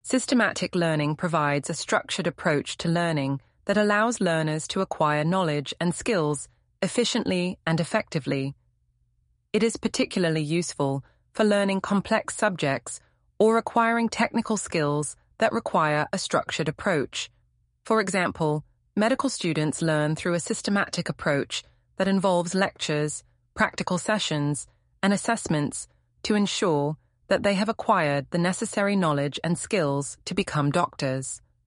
Systematic learning provides a structured approach to learning that allows learners to acquire knowledge and skills efficiently and effectively. It is particularly useful for learning complex subjects or acquiring technical skills that require a structured approach. For example, medical students learn through a systematic approach that involves lectures, practical sessions, and assessments to ensure that they have acquired the necessary knowledge and skills to become doctors.